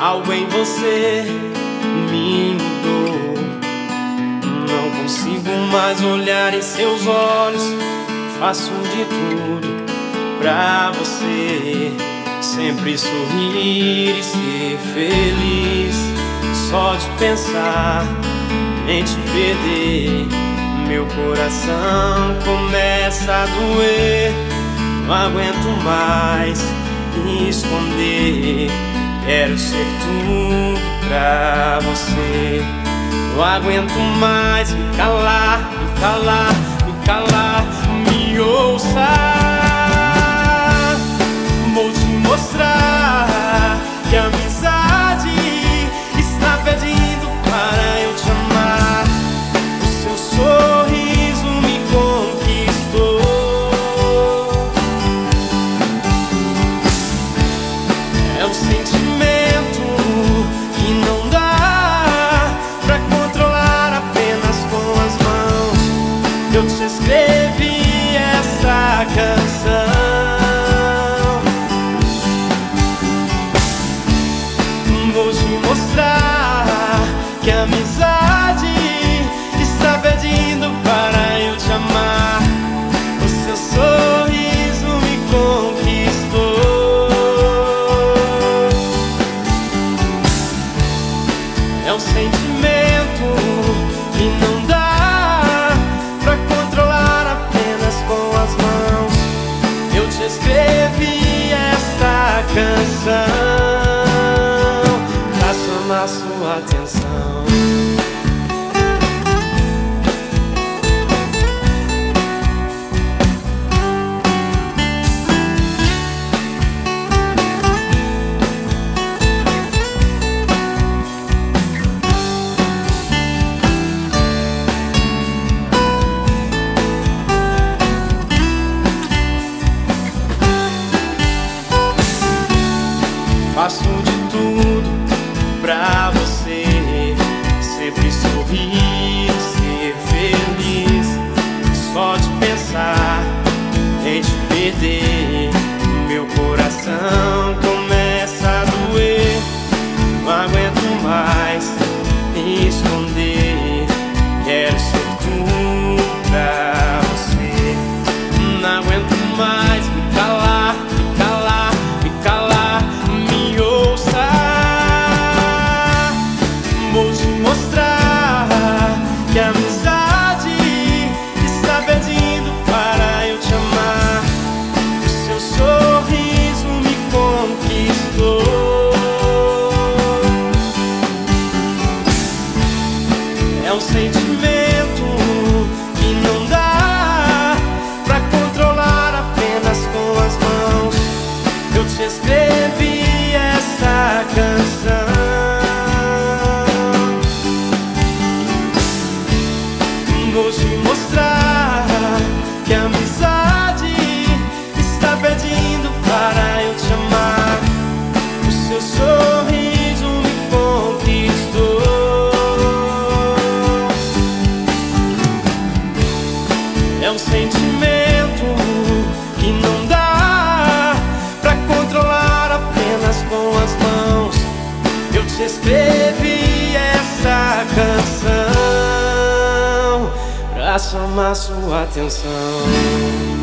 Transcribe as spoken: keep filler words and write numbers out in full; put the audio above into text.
algo em você me mudou. Não consigo mais olhar em seus olhos. Faço de tudo pra você sempre sorrir e ser feliz. Só de pensar em te perder, meu coração começa a doer. Não aguento mais me esconder. Quero ser tudo pra você. Não aguento mais me calar, me calar, me calar. Me ouça. Vou te mostrar que a amizade está pedindo para eu te amar. O seu sorriso me conquistou. É um sentimento que não dá pra controlar apenas com as mãos. Eu te escrevi essa canção. Vou te mostrar que a amizade está pedindo para eu te amar. O seu sorriso me conquistou. É um sentimento que não dá pra controlar apenas com as mãos. Eu te escrevi esta canção pra chamar sua atenção. Faço de tudo pra você sempre sorrir, ser feliz. Só de pensar em te perder, meu coração começa a doer. Não aguento mais me esconder. Quero ser tudo pra você. Não aguento mais me calar, me calar, me calar. Me ouça. Vou te mostrar que a amizade está pedindo para eu te amar. O seu sorriso me conquistou. É um sentimento que não dá pra controlar apenas com as mãos. Eu te escrevi essa canção. Vou te mostrar que a amizade está pedindo para eu te amar. O seu sorriso me conquistou. É um sentimento que não dá pra controlar apenas com as mãos. Eu te escrevi essa canção pra chamar sua atenção.